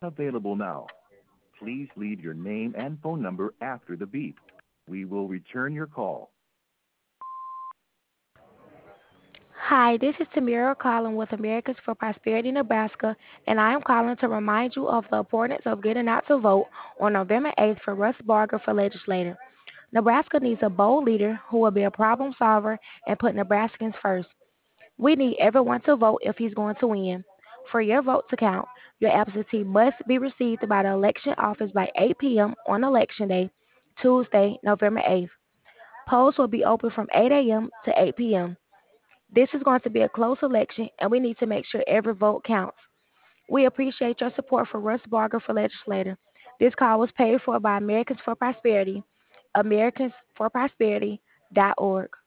Available now. Please leave your name and phone number after the beep. We will return your call. Hi, this is Tamira calling with Americans for Prosperity Nebraska, and I am calling to remind you of the importance of getting out to vote on November 8th for Russ Barger for legislator. Nebraska needs a bold leader who will be a problem solver and put Nebraskans first. We need everyone to vote if he's going to win. For your vote to count, your absentee must be received by the election office by 8 p.m. on Election Day, Tuesday, November 8th. Polls will be open from 8 a.m. to 8 p.m. This is going to be a close election, and we need to make sure every vote counts. We appreciate your support for Russ Barger for legislator. This call was paid for by Americans for Prosperity, americansforprosperity.org.